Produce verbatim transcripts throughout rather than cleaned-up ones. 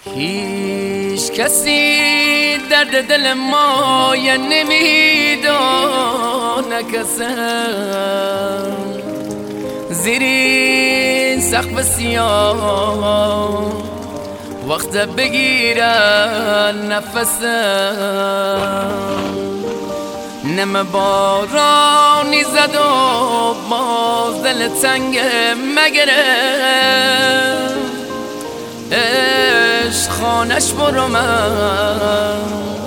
هیچ کسی درد دل ما یه نمیدونه کسم زیر این سقف سیاه وقت بگیرن نفسم نم بارانی زد و باز دل تنگ مگره عشق خانش برو من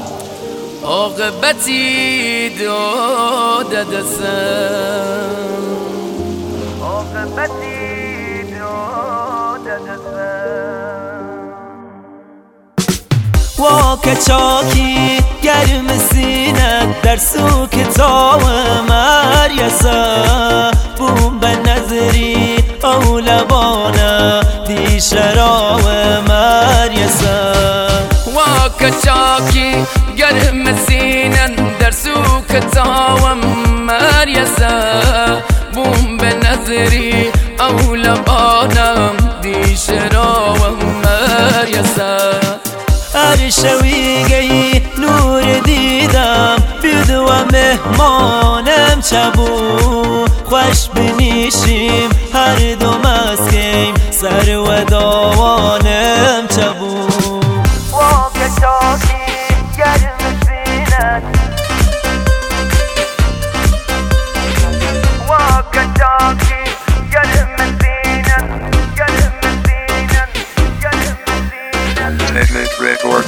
عاقبتی داده دستم عاقبتی داده دستم واکه چاکی گرم سینت در سوک تاو مریسه بوم به نظری اولبانه دی شراو مریسه واکه چاکی گرم سینت در سوک تاو مریسه بوم به نظری اولبانه دی شراو مریسه هر شویگی نور دیدم بیدو و مهمانم چبو خوش بنیشیم هر دو مسکیم سر و داوانم چبو واکه چاکی گرم سینت واکه چاکی گرم سینت گرم سینت گرم سینت Record.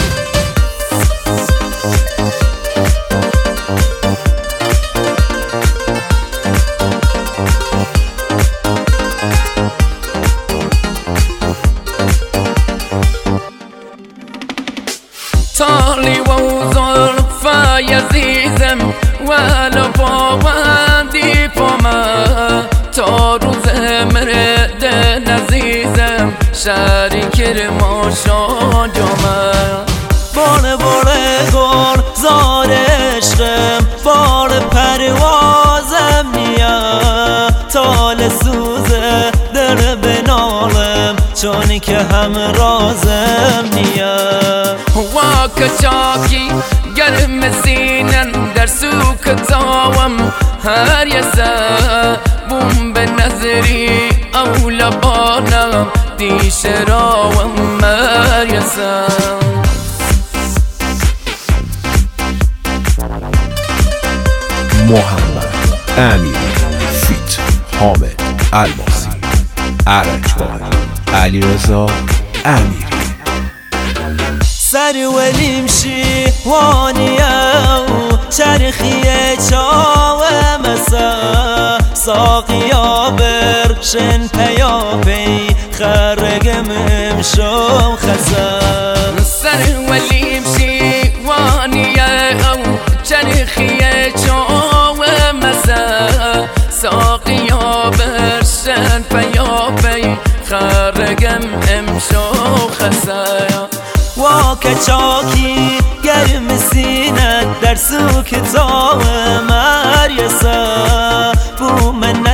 طالي وظرفة يزيزم ولا بوادي فما تارو زمرد نزيزم شريك الماشا جمع بال بال گل زار عشقم بال پروازم نیا تال سوزه در بنالم چونی که هم رازم نیا واکه چاکی گرم سینن در سوک تاوم هر یسه بوم به نظری اولبانم دی شراوم مریسه محمد امیری فیت حامد الماسی عرجگاه علیرضا امیری سر ولیم شیوانیه و چرخیه چاوه مسا ساقیا برشن پیاپی خرگم امشو خسا سر ولیم شیوانیه و چرخیه چاوه مسا ساقیا برشن پیاپی خرگم امشو خسا واکه چاکی گرم سینت در سوک تاو مریسه بوم